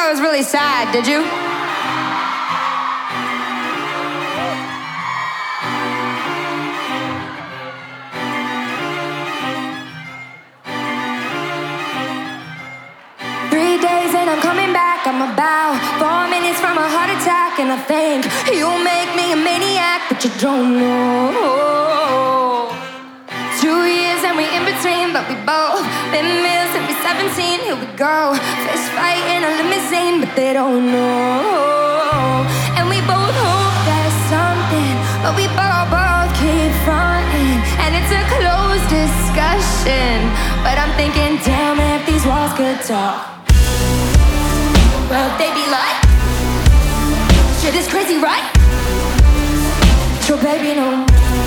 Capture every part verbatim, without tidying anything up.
I was really sad, did you? Three days and I'm coming back. I'm about four minutes from a heart attack, and I think you make me a maniac, but you don't know. Two years and we in between, but we both been real since we seventeen. Here we go, fist fight in a limousine, but they don't know. And we both hope there's something, but we both, both keep fronting, and it's a closed discussion. But I'm thinking, damn, if these walls could talk, well, they be like, shit is crazy, right? Your baby, no.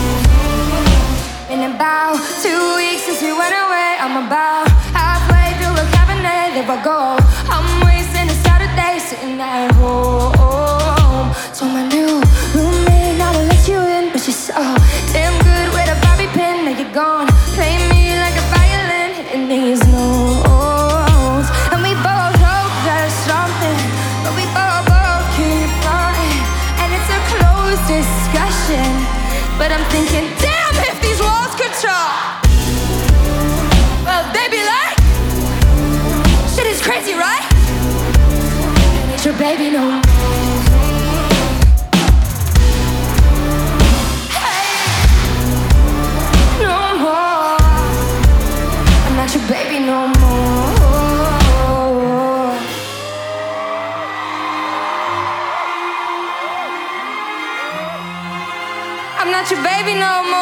In about two weeks since we went away, I'm about halfway through a cabinet. There I go, I'm wasting a Saturday sitting at home. Told my new roommate not to let you in, but she's so damn good with a bobby pin. Now you're gone, play me like a violin, hitting these notes. And we both hope there's something, but we both, both keep running, and it's a closed discussion. But I'm thinking, damn, if these walls could talk, well, they be like, shit is crazy, right? Ain't your baby no more. Hey, no more. I'm not your baby no more. I'm not your baby no more.